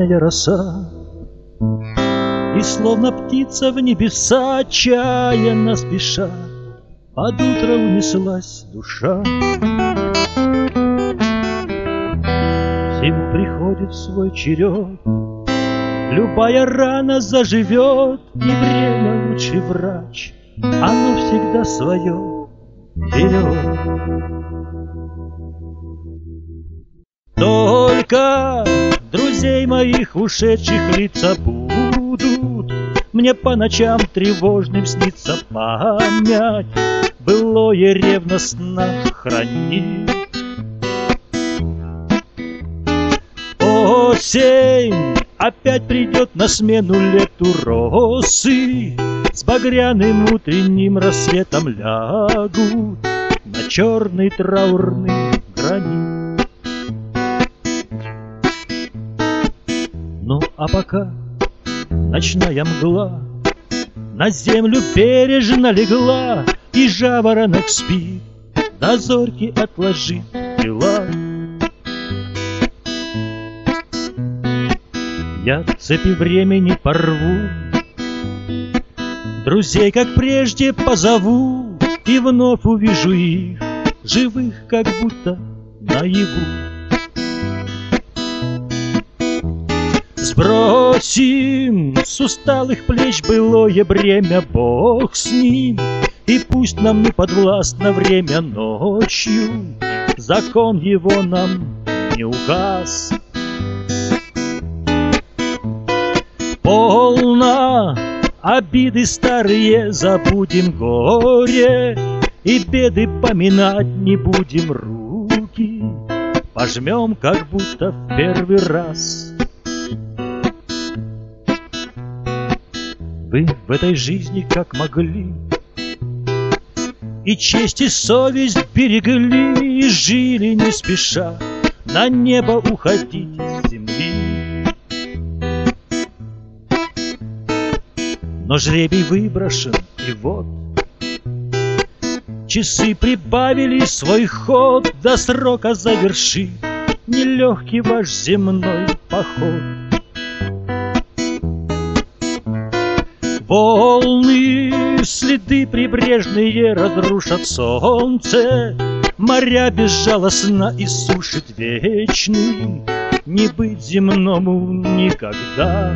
ранняя роса, и словно птица в небеса отчаянно спеша под утро унеслась душа. Всему приходит свой черед, любая рана заживет, и время лучший врач, оно всегда свое берет. Только друзей моих ушедших лица будут мне по ночам тревожным снится память, былое ревностно хранит. Осень опять придет на смену лету, росы с багряным утренним рассветом лягут на черный траурный гранит. Ну а пока ночная мгла на землю бережно легла, и жаворонок спит, до зорьки отложив дела, я цепи времени порву, друзей, как прежде, позову, и вновь увижу их, живых, как будто наяву. Сбросим с усталых плеч былое бремя, Бог с ним, и пусть нам не подвластно время ночью, закон его нам не указ. Полно обиды старые, забудем горе, и беды поминать не будем, руки пожмем, как будто в первый раз. Вы в этой жизни как могли, и честь и совесть берегли, и жили не спеша на небо уходить с земли. Но жребий выброшен, и вот часы прибавили свой ход, до срока заверши нелегкий ваш земной поход. Волны, следы прибрежные разрушат солнце, моря безжалостно иссушит вечный, не быть земному никогда.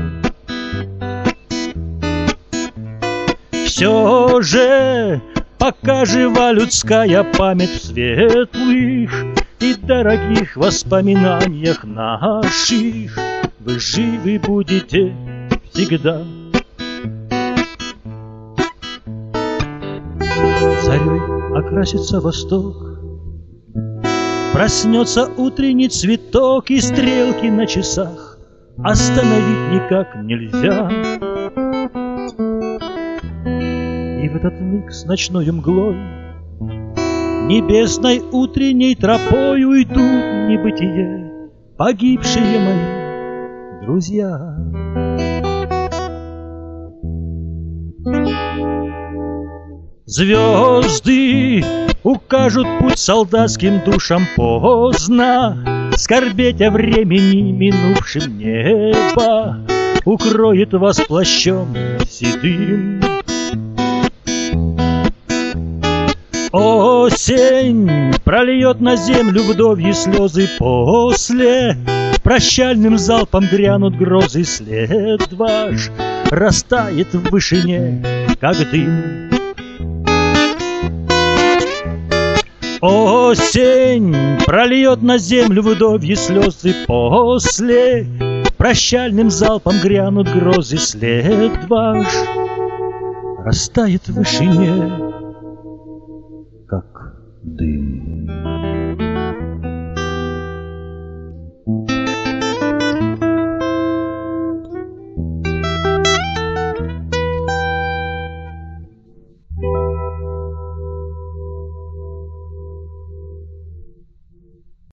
Все же, пока жива людская память в светлых и дорогих воспоминаниях наших, вы живы будете всегда. Зарей окрасится восток, проснется утренний цветок, и стрелки на часах остановить никак нельзя. И в этот миг с ночной мглой, небесной утренней тропой уйдут в небытие погибшие мои друзья. Звезды укажут путь солдатским душам поздно, скорбеть о времени минувшем небо укроет вас плащом седым. Осень прольет на землю вдовьи слезы, после прощальным залпом грянут грозы, след ваш растает в вышине, как дым. Осень прольет на землю вдовьи слезы, после прощальным залпом грянут грозы, след ваш растает в вышине, как дым.